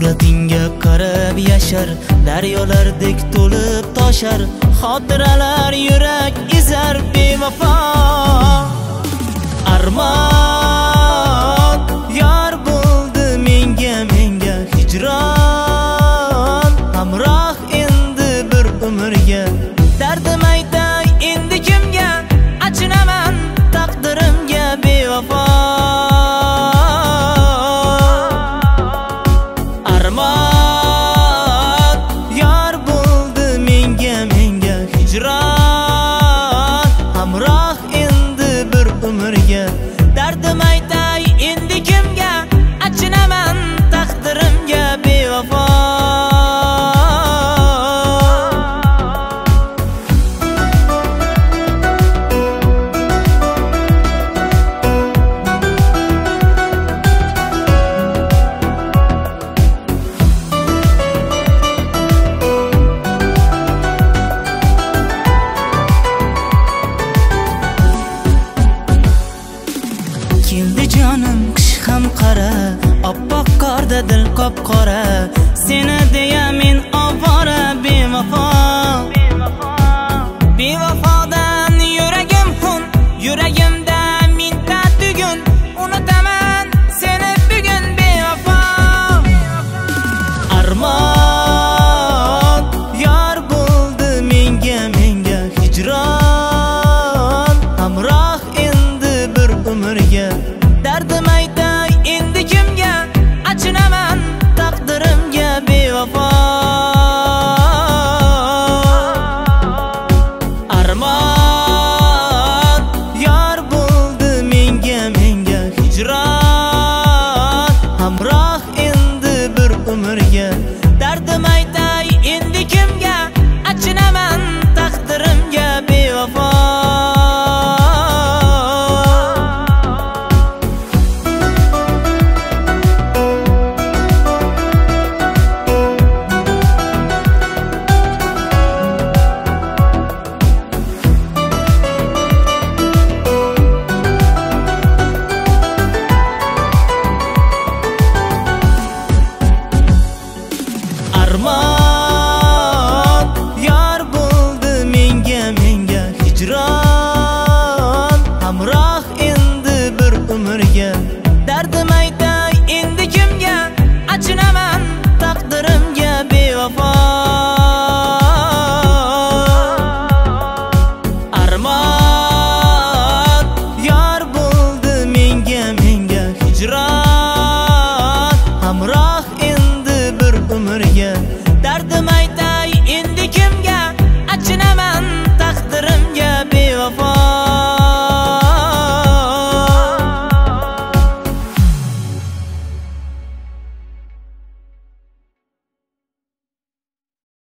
Suratingga qarab yashar, daryolardek to'lib toshar, xotiralar yurak izar bevafo. Armon yor bo'ldi menga hijron, hamroh endi bir umrga. Dardim aytay endi kimga, achinaman taqdirimga bevafo. Armon yor bo'ldi menga hijron, hamroh endi bir umrga. Dardim aytay endi kimga, achinaman taqdirimga bevafo. Keldi jonim qish ham qora, oppoq qorda dil qop-qora.